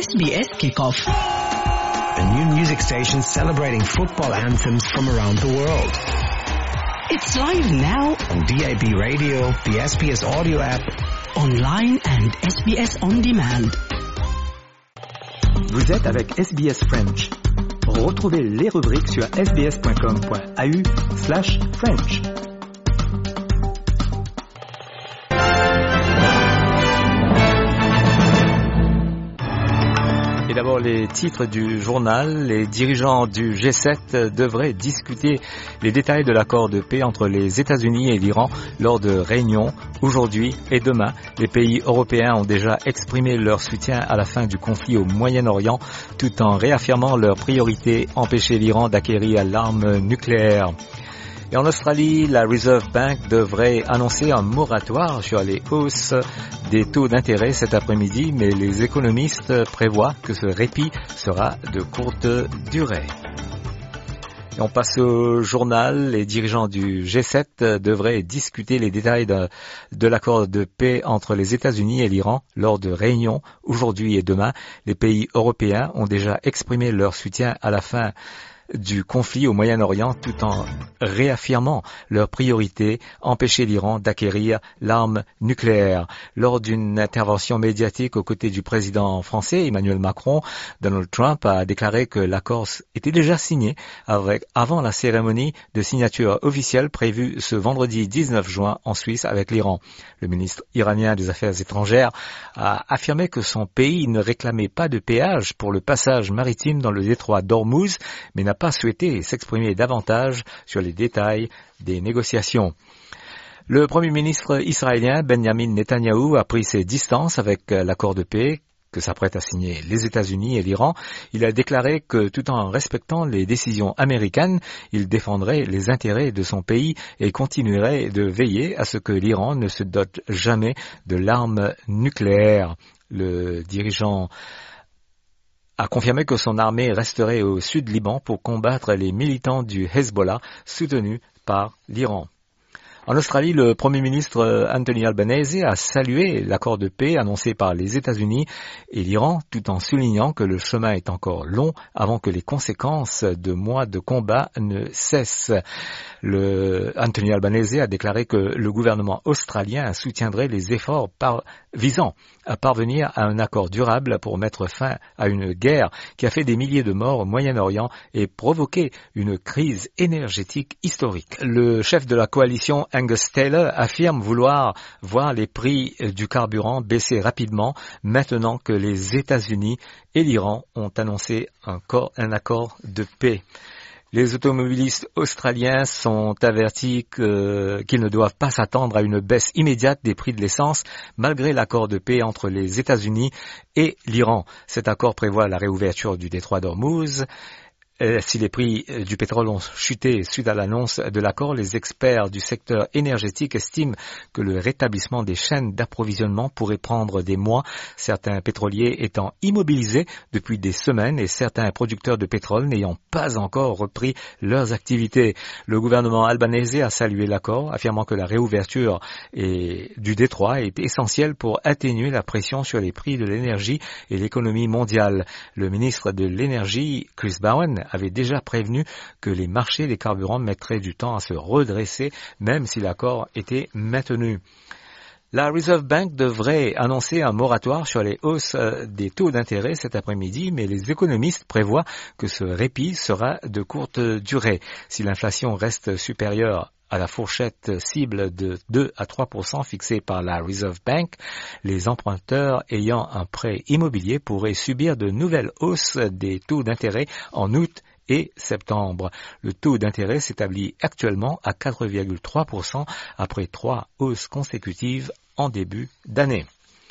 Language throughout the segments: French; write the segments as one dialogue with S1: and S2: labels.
S1: SBS Kickoff.
S2: A new music station celebrating football anthems from around the world.
S1: It's live now
S2: On DAB radio, the SBS audio app,
S1: online and SBS On Demand.
S3: Vous êtes avec SBS French. Retrouvez les rubriques sur sbs.com.au/French. Et d'abord les titres du journal. Les dirigeants du G7 devraient discuter les détails de l'accord de paix entre les États-Unis et l'Iran lors de réunions aujourd'hui et demain. Les pays européens ont déjà exprimé leur soutien à la fin du conflit au Moyen-Orient tout en réaffirmant leur priorité, empêcher l'Iran d'acquérir l'arme nucléaire. Et en Australie, la Reserve Bank devrait annoncer un moratoire sur les hausses des taux d'intérêt cet après-midi, mais les économistes prévoient que ce répit sera de courte durée. Et on passe au journal. Les dirigeants du G7 devraient discuter les détails de l'accord de paix entre les États-Unis et l'Iran lors de réunions aujourd'hui et demain. Les pays européens ont déjà exprimé leur soutien à la fin du conflit au Moyen-Orient tout en réaffirmant leur priorité, empêcher l'Iran d'acquérir l'arme nucléaire. Lors d'une intervention médiatique aux côtés du président français Emmanuel Macron, Donald Trump a déclaré que l'accord était déjà signé avant la cérémonie de signature officielle prévue ce vendredi 19 juin en Suisse avec l'Iran. Le ministre iranien des Affaires étrangères a affirmé que son pays ne réclamait pas de péage pour le passage maritime dans le détroit d'Ormuz, mais n'a pas souhaité s'exprimer davantage sur les détails des négociations. Le Premier ministre israélien Benjamin Netanyahou a pris ses distances avec l'accord de paix que s'apprêtent à signer les États-Unis et l'Iran. Il a déclaré que tout en respectant les décisions américaines, il défendrait les intérêts de son pays et continuerait de veiller à ce que l'Iran ne se dote jamais de l'arme nucléaire. Le dirigeant a confirmé que son armée resterait au sud Liban pour combattre les militants du Hezbollah soutenus par l'Iran. En Australie, le Premier ministre Anthony Albanese a salué l'accord de paix annoncé par les États-Unis et l'Iran, tout en soulignant que le chemin est encore long avant que les conséquences de mois de combat ne cessent. Anthony Albanese a déclaré que le gouvernement australien soutiendrait les efforts visant à parvenir à un accord durable pour mettre fin à une guerre qui a fait des milliers de morts au Moyen-Orient et provoqué une crise énergétique historique. Le chef de la coalition Angus Taylor affirme vouloir voir les prix du carburant baisser rapidement maintenant que les États-Unis et l'Iran ont annoncé un accord de paix. Les automobilistes australiens sont avertis qu'ils ne doivent pas s'attendre à une baisse immédiate des prix de l'essence malgré l'accord de paix entre les États-Unis et l'Iran. Cet accord prévoit la réouverture du détroit d'Ormuz. Si les prix du pétrole ont chuté suite à l'annonce de l'accord, les experts du secteur énergétique estiment que le rétablissement des chaînes d'approvisionnement pourrait prendre des mois, certains pétroliers étant immobilisés depuis des semaines et certains producteurs de pétrole n'ayant pas encore repris leurs activités. Le gouvernement albanese a salué l'accord, affirmant que la réouverture du détroit est essentielle pour atténuer la pression sur les prix de l'énergie et l'économie mondiale. Le ministre de l'Énergie, Chris Bowen, avait déjà prévenu que les marchés des carburants mettraient du temps à se redresser, même si l'accord était maintenu. La Reserve Bank devrait annoncer un moratoire sur les hausses des taux d'intérêt cet après-midi, mais les économistes prévoient que ce répit sera de courte durée. Si l'inflation reste supérieure à la fourchette cible de 2 à 3% fixée par la Reserve Bank, les emprunteurs ayant un prêt immobilier pourraient subir de nouvelles hausses des taux d'intérêt en août et septembre. Le taux d'intérêt s'établit actuellement à 4,3% après 3 hausses consécutives en début d'année.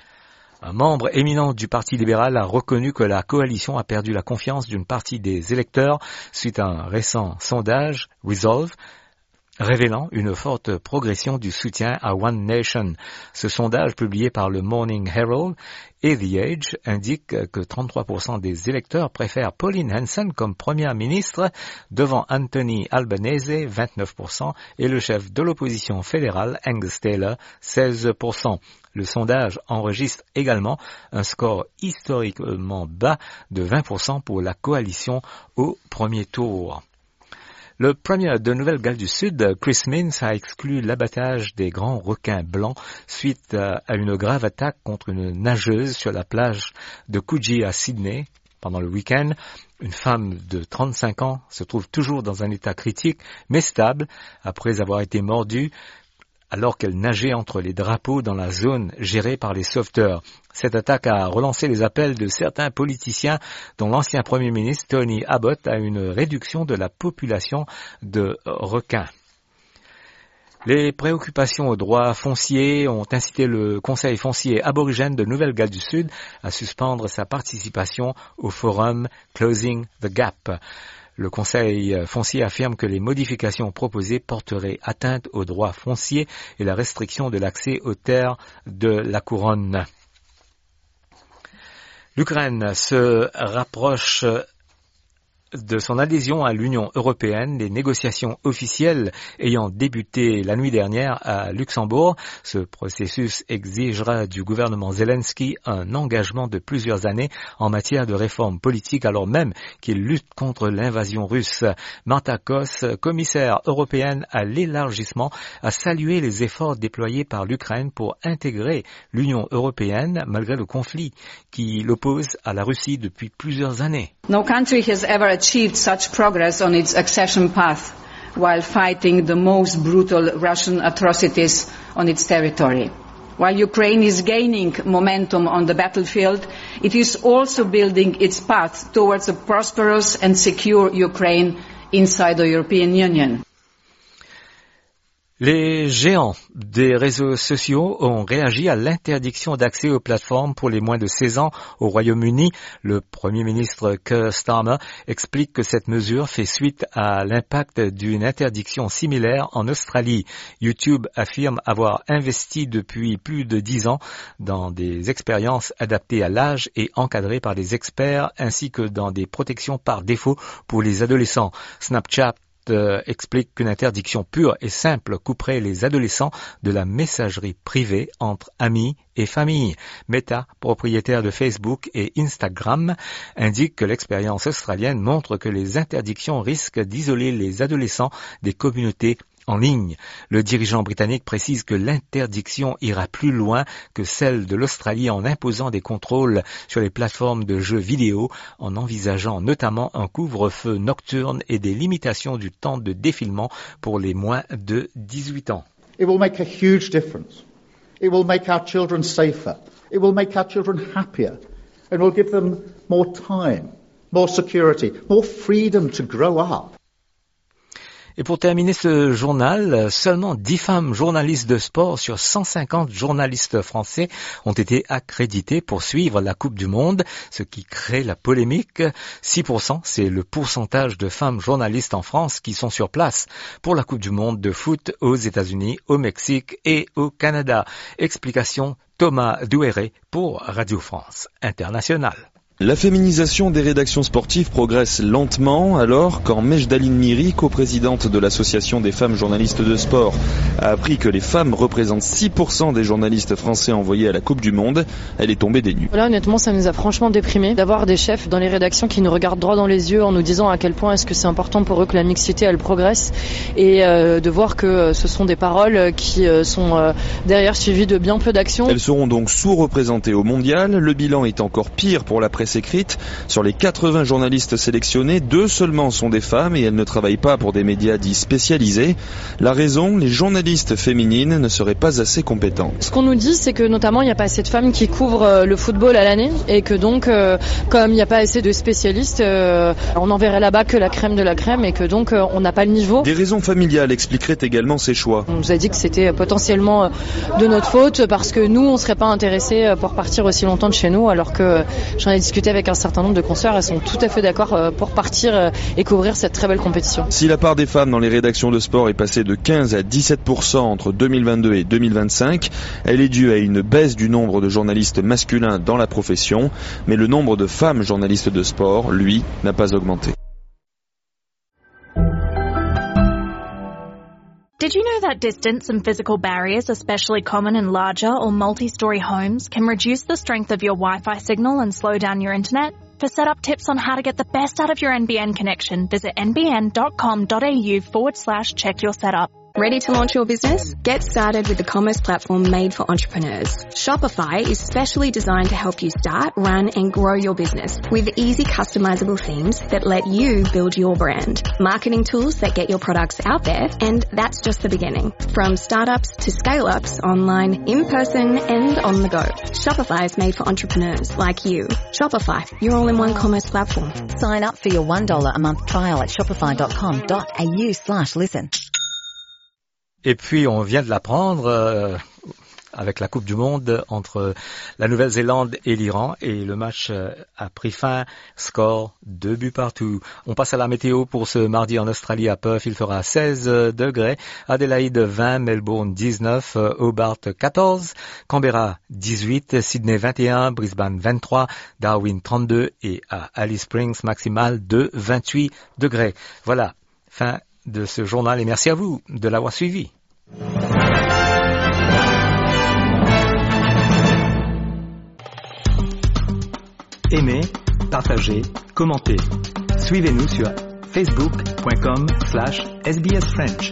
S3: Un membre éminent du Parti libéral a reconnu que la coalition a perdu la confiance d'une partie des électeurs suite à un récent sondage, Resolve, révélant une forte progression du soutien à One Nation. Ce sondage, publié par le Morning Herald et The Age, indique que 33% des électeurs préfèrent Pauline Hanson comme première ministre, devant Anthony Albanese, 29%, et le chef de l'opposition fédérale, Angus Taylor, 16%. Le sondage enregistre également un score historiquement bas de 20% pour la coalition au premier tour. Le premier de Nouvelle-Galles du Sud, Chris Minns, a exclu l'abattage des grands requins blancs suite à une grave attaque contre une nageuse sur la plage de Coogee à Sydney. Pendant le week-end, une femme de 35 ans se trouve toujours dans un état critique, mais stable, après avoir été mordue alors qu'elle nageait entre les drapeaux dans la zone gérée par les sauveteurs. Cette attaque a relancé les appels de certains politiciens, dont l'ancien Premier ministre Tony Abbott, à une réduction de la population de requins. Les préoccupations aux droits fonciers ont incité le Conseil foncier aborigène de Nouvelle-Galles du Sud à suspendre sa participation au forum Closing the Gap. Le Conseil foncier affirme que les modifications proposées porteraient atteinte aux droits fonciers et la restriction de l'accès aux terres de la couronne. L'Ukraine se rapproche de son adhésion à l'Union européenne, les négociations officielles ayant débuté la nuit dernière à Luxembourg. Ce processus exigera du gouvernement Zelensky un engagement de plusieurs années en matière de réforme politique, alors même qu'il lutte contre l'invasion russe. Marta Kos, commissaire européenne à l'élargissement, a salué les efforts déployés par l'Ukraine pour intégrer l'Union européenne malgré le conflit qui l'oppose à la Russie depuis plusieurs années.
S4: No country has ever achieved such progress on its accession path while fighting the most brutal Russian atrocities on its territory. While Ukraine is gaining momentum on the battlefield, it is also building its path towards a prosperous and secure Ukraine inside the European Union.
S3: Les géants des réseaux sociaux ont réagi à l'interdiction d'accès aux plateformes pour les moins de 16 ans au Royaume-Uni. Le Premier ministre Keir Starmer explique que cette mesure fait suite à l'impact d'une interdiction similaire en Australie. YouTube affirme avoir investi depuis plus de 10 ans dans des expériences adaptées à l'âge et encadrées par des experts ainsi que dans des protections par défaut pour les adolescents. Snapchat explique qu'une interdiction pure et simple couperait les adolescents de la messagerie privée entre amis et famille. Meta, propriétaire de Facebook et Instagram, indique que l'expérience australienne montre que les interdictions risquent d'isoler les adolescents des communautés en ligne. Le dirigeant britannique précise que l'interdiction ira plus loin que celle de l'Australie en imposant des contrôles sur les plateformes de jeux vidéo, en envisageant notamment un couvre-feu nocturne et des limitations du temps de défilement pour les moins de 18 ans.
S5: It will make a huge difference. It will make our children safer. It will make our children happier. And will give them more time, more security, more freedom to grow up.
S3: Et pour terminer ce journal, seulement 10 femmes journalistes de sport sur 150 journalistes français ont été accréditées pour suivre la Coupe du Monde, ce qui crée la polémique. 6%, c'est le pourcentage de femmes journalistes en France qui sont sur place pour la Coupe du Monde de foot aux États-Unis, au Mexique et au Canada. Explication Thomas Douéré pour Radio France Internationale.
S6: La féminisation des rédactions sportives progresse lentement, alors quand Mejdaline Miri, coprésidente de l'Association des femmes journalistes de sport, a appris que les femmes représentent 6% des journalistes français envoyés à la Coupe du Monde, elle est tombée des nues.
S7: Là, honnêtement, ça nous a franchement déprimés d'avoir des chefs dans les rédactions qui nous regardent droit dans les yeux en nous disant à quel point est-ce que c'est important pour eux que la mixité elle progresse et de voir que ce sont des paroles qui sont derrière suivies de bien peu d'actions.
S6: Elles seront donc sous-représentées au mondial. Le bilan est encore pire pour la presse écrite. Sur les 80 journalistes sélectionnés, 2 seulement sont des femmes et elles ne travaillent pas pour des médias dits spécialisés. La raison, les journalistes féminines ne seraient pas assez compétentes.
S7: Ce qu'on nous dit, c'est que notamment il n'y a pas assez de femmes qui couvrent le football à l'année et que donc comme il n'y a pas assez de spécialistes, on enverrait là-bas que la crème de la crème et que donc on n'a pas le niveau.
S6: Des raisons familiales expliqueraient également ces choix.
S7: On nous a dit que c'était potentiellement de notre faute parce que nous on ne serait pas intéressés pour partir aussi longtemps de chez nous, alors que j'en ai discuté avec un certain nombre de consoeurs, elles sont tout à fait d'accord pour partir et couvrir cette très belle compétition.
S6: Si la part des femmes dans les rédactions de sport est passée de 15 à 17% entre 2022 et 2025, elle est due à une baisse du nombre de journalistes masculins dans la profession, mais le nombre de femmes journalistes de sport, lui, n'a pas augmenté.
S8: Did you know that distance and physical barriers, especially common in larger or multi-story homes, can reduce the strength of your Wi-Fi signal and slow down your internet? For setup tips on how to get the best out of your NBN connection, visit nbn.com.au/check your setup.
S9: Ready to launch your business? Get started with the commerce platform made for entrepreneurs. Shopify is specially designed to help you start, run, and grow your business with easy customizable themes that let you build your brand, marketing tools that get your products out there, and that's just the beginning. From startups to scale-ups, online, in person, and on the go. Shopify is made for entrepreneurs like you. Shopify, your all-in-one commerce platform.
S10: Sign up for your $1 a month trial at shopify.com.au/listen.
S3: Et puis on vient de l'apprendre avec la Coupe du Monde entre la Nouvelle-Zélande et l'Iran, et le match a pris fin, score 2-2. On passe à la météo pour ce mardi en Australie. À Perth, il fera 16 degrés, Adélaïde 20, Melbourne 19, Hobart 14, Canberra 18, Sydney 21, Brisbane 23, Darwin 32 et à Alice Springs maximale de 28 degrés. Voilà, fin de ce journal et merci à vous de l'avoir suivi. Aimez, partagez, commentez. Suivez-nous sur facebook.com/SBS French.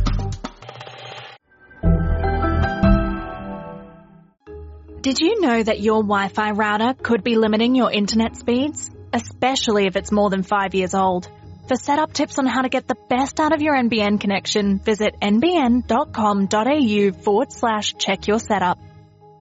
S8: Did you know that your Wi-Fi router could be limiting your internet speeds, especially if it's more than 5 years old? For setup tips on how to get the best out of your NBN connection, visit nbn.com.au/check your setup.